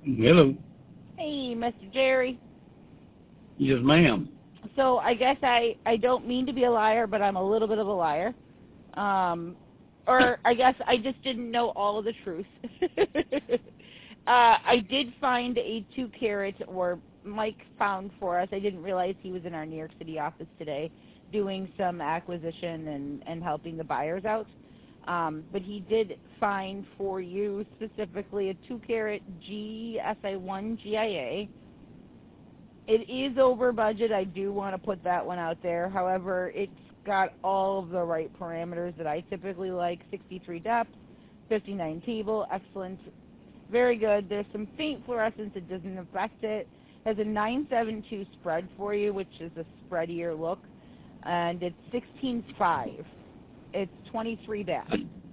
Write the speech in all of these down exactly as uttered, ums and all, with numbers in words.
Hello. Hey, Mister Jerry. Yes, ma'am. So I guess I, I don't mean to be a liar, but I'm a little bit of a liar. Um, or I guess I just didn't know all of the truth. uh, I did find a two carat, or Mike found for us. I didn't realize he was in our New York City office today doing some acquisition and, and helping the buyers out. Um, but he did find for you specifically a two carat G S I one G I A. It is over budget. I do want to put that one out there. However, it's got all of the right parameters that I typically like. sixty-three depth, fifty-nine table, excellent, very good. There's some faint fluorescence. It doesn't affect it. Has a nine seven two spread for you, which is a spreadier look, and it's sixteen five. It's twenty-three bath.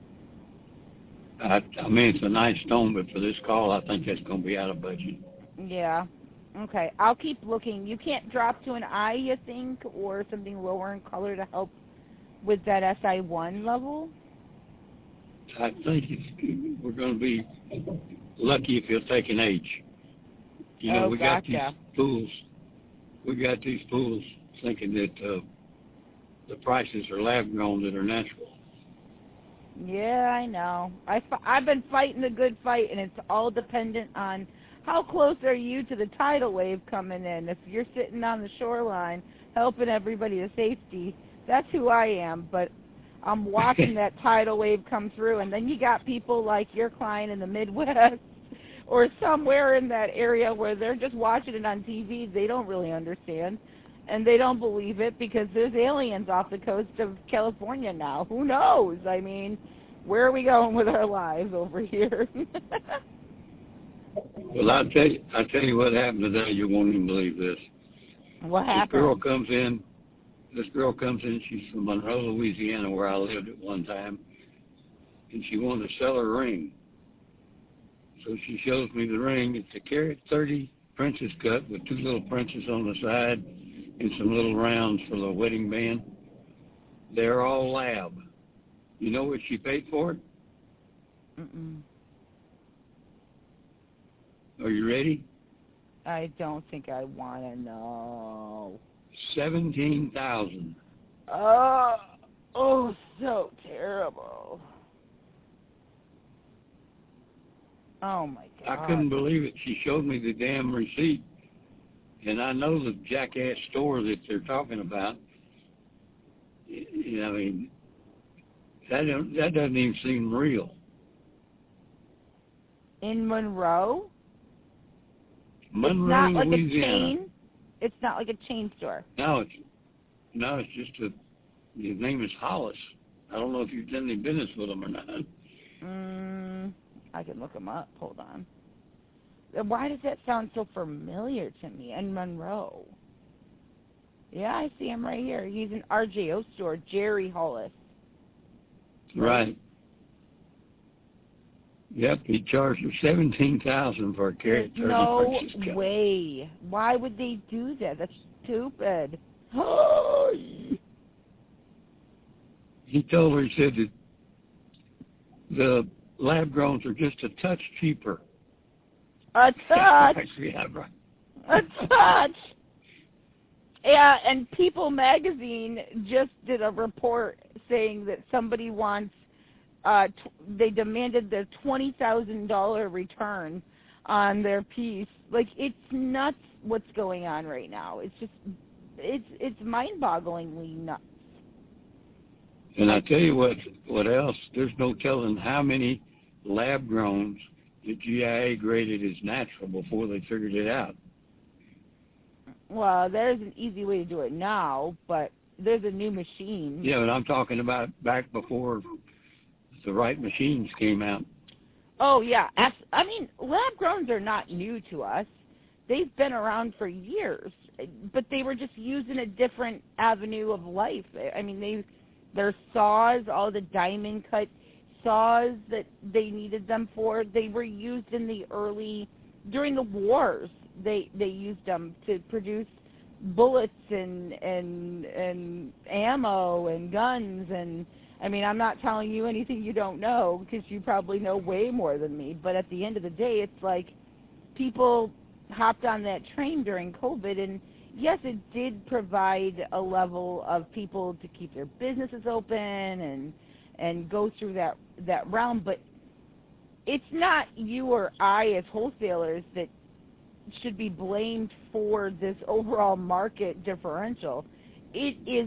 I, I mean, it's a nice stone, but for this call, I think that's going to be out of budget. Yeah. Okay, I'll keep looking. You can't drop to an I, you think, or something lower in color to help with that S I one level? I think it's, we're going to be lucky if he'll take an H. You know, oh, we gotcha. got these fools. We got these fools thinking that uh, the prices are lab grown that are natural. Yeah, I know. I, I've been fighting the good fight, and it's all dependent on how close are you to the tidal wave coming in. If you're sitting on the shoreline helping everybody to safety, that's who I am. But I'm watching that tidal wave come through, and then you got people like your client in the Midwest or somewhere in that area where they're just watching it on T V. They don't really understand, and they don't believe it because there's aliens off the coast of California now. Who knows? I mean, where are we going with our lives over here? Well, I'll tell you, I'll tell you what happened today. You won't even believe this. What This happened? girl comes in. This girl comes in. She's from Monroe, Louisiana, where I lived at one time, and she wanted to sell her ring. So she shows me the ring. It's a carat thirty princess cut with two little princes on the side and some little rounds for the wedding band. They're all lab. You know what she paid for it? Mm-mm. Are you ready? I don't think I want to know. Seventeen thousand. Oh, oh, so terrible. Oh my God! I couldn't believe it. She showed me the damn receipt, and I know the jackass store that they're talking about. You know, I mean, that don't, that doesn't even seem real. In Monroe? Monroe, it's not like Louisiana. a chain. It's not like a chain store. No, it's no, it's just a. His name is Hollis. I don't know if you've done any business with him or not. Mm, I can look him up. Hold on. Why does that sound so familiar to me? In Monroe. Yeah, I see him right here. He's an R J O store, Jerry Hollis. Right. Yep, he charged her seventeen thousand for a carat thirty No princess cut. way. Why would they do that? That's stupid. He told her, he said that the lab growns are just a touch cheaper. A touch. Yeah, right. A touch. Yeah, and People Magazine just did a report saying that somebody wants, uh, t- they demanded their twenty thousand dollars return on their piece. Like, it's nuts what's going on right now. It's just, it's it's mind-bogglingly nuts. And I tell you what, what else? There's no telling how many lab growns the G I A graded as natural before they figured it out. Well, there's an easy way to do it now, but there's a new machine. Yeah, but I'm talking about back before the right machines came out. Oh, yeah. I mean, lab growns are not new to us. They've been around for years, but they were just using a different avenue of life. I mean, they, their saws, all the diamond cut saws that they needed them for, they were used in the early, during the wars. They they used them to produce bullets and and and ammo and guns. And I mean, I'm not telling you anything you don't know because you probably know way more than me. But at the end of the day, it's like people hopped on that train during COVID, and yes, it did provide a level of people to keep their businesses open and and go through that that realm, but it's not you or I as wholesalers that should be blamed for this overall market differential. It is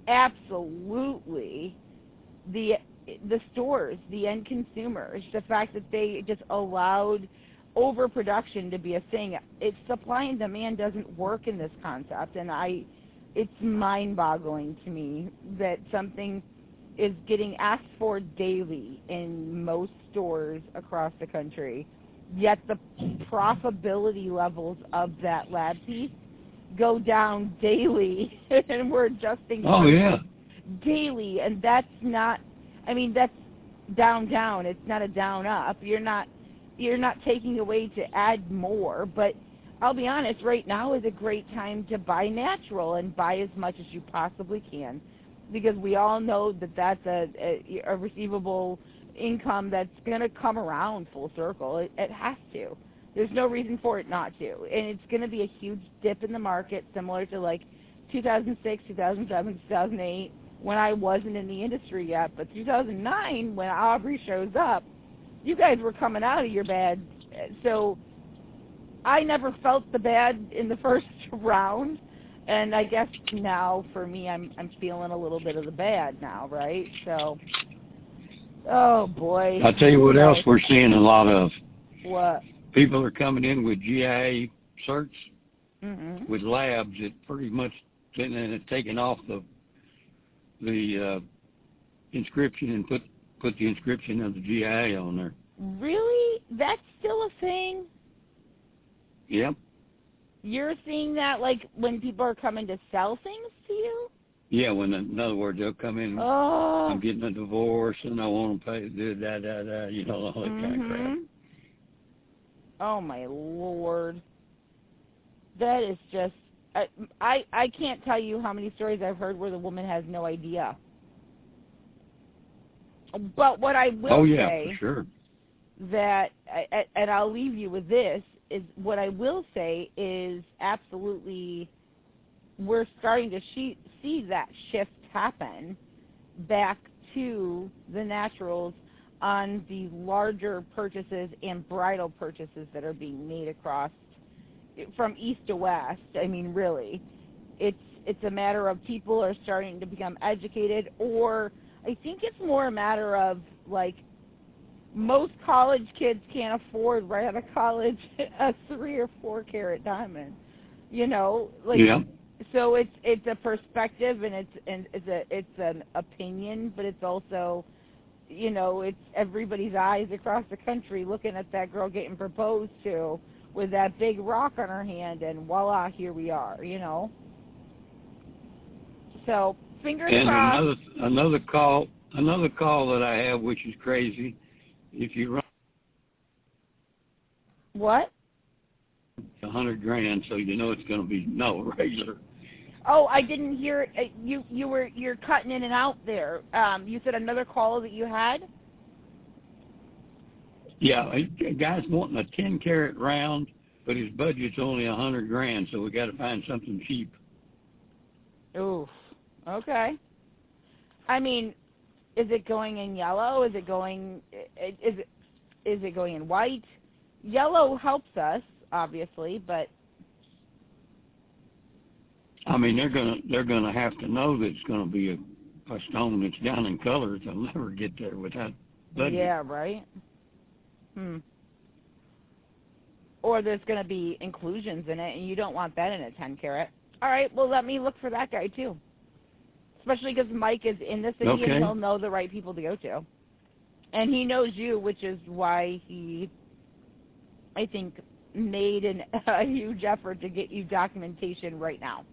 absolutely the the stores, the end consumers, the fact that they just allowed overproduction to be a thing. It's supply and demand doesn't work in this concept, and I, it's mind-boggling to me that something is getting asked for daily in most stores across the country, yet the profitability levels of that lab piece go down daily, and we're adjusting Oh, yeah. daily, and that's not, I mean, that's down, down. It's not a down, up. You're not, you're not taking away to add more, but I'll be honest, right now is a great time to buy natural and buy as much as you possibly can, because we all know that that's a, a, a receivable income that's going to come around full circle. It, it has to. There's no reason for it not to, and it's going to be a huge dip in the market, similar to like two thousand six, two thousand seven, two thousand eight, when I wasn't in the industry yet, but two thousand nine, when Aubrey shows up, you guys were coming out of your bad. So I never felt the bad in the first round, and I guess now for me, I'm I'm feeling a little bit of the bad now, right? So, oh boy. I'll tell you what else we're seeing a lot of. What? People are coming in with G I A certs, Mm-hmm. with labs that pretty much and it's taken off the the uh, inscription and put put the inscription of the G I A on there. Really? That's still a thing? Yep. You're seeing that, like, when people are coming to sell things to you? Yeah, when, in other words, they'll come in, Oh. I'm getting a divorce, and I want to pay, da, da, da, da, you know, all that Mm-hmm. kind of crap. Oh, my Lord. That is just, I, I, I can't tell you how many stories I've heard where the woman has no idea. But what I will oh, yeah, say, for sure. that, and I'll leave you with this, is what I will say is absolutely we're starting to see, see that shift happen back to the naturals on the larger purchases and bridal purchases that are being made across from east to west. I mean, really, it's it's a matter of people are starting to become educated, or I think it's more a matter of, like, most college kids can't afford right out of college a three or four carat diamond, you know, like, yeah. So it's it's a perspective, and it's and it's a it's an opinion, but it's also, you know, it's everybody's eyes across the country looking at that girl getting proposed to with that big rock on her hand, and voila, here we are, you know. So fingers and crossed. another another call another call that I have, which is crazy. If you run What? a hundred grand, so you know it's going to be no regular. Oh, I didn't hear uh, you. You were you're cutting in and out there. Um, you said another call that you had. Yeah, a guy's wanting a ten carat round, but his budget's only a hundred grand, so we got to find something cheap. Oof. Okay. I mean, is it going in yellow? Is it going? Is it is it going in white? Yellow helps us, obviously, but I mean, they're gonna they're gonna have to know that it's gonna be a, a stone that's down in colors. They'll never get there without budget. Yeah, right. Hmm. Or there's going to be inclusions in it, and you don't want that in a ten carat. All right, well, let me look for that guy, too. Especially because Mike is in the city, Okay. and he'll know the right people to go to. And he knows you, which is why he, I think, made an, a huge effort to get you documentation right now.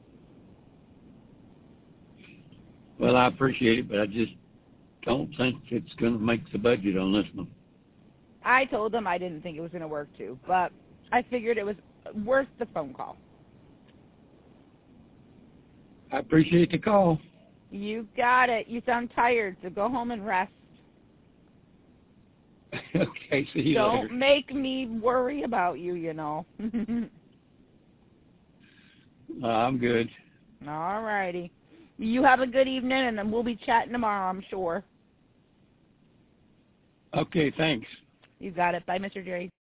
Well, I appreciate it, but I just don't think it's going to make the budget on this one. I told him I didn't think it was going to work, too, but I figured it was worth the phone call. I appreciate the call. You got it. You sound tired, so go home and rest. Okay, see you Don't later. make me worry about you, you know. Uh, I'm good. All righty. You have a good evening, and then we'll be chatting tomorrow, I'm sure. Okay, thanks. You got it. Bye, Mister Jerry.